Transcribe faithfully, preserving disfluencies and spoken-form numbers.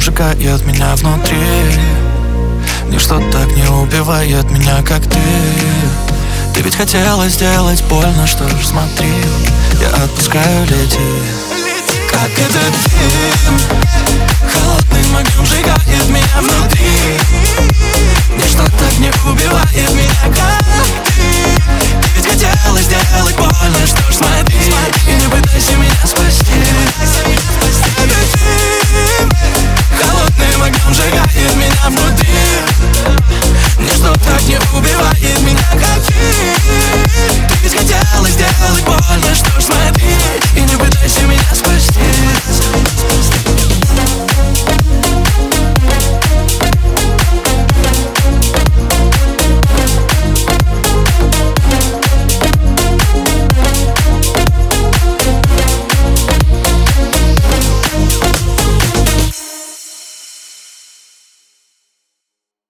сжигает меня внутри. Ничто так не убивает меня, как ты. Ты ведь хотела сделать больно, что ж, смотри, я отпускаю, лети. Как этот дым холодным огнем сжигает меня внутри. Ничто так не убивает меня, как ты. Ты ведь хотела сделать больно, что ж, смотри, смотри.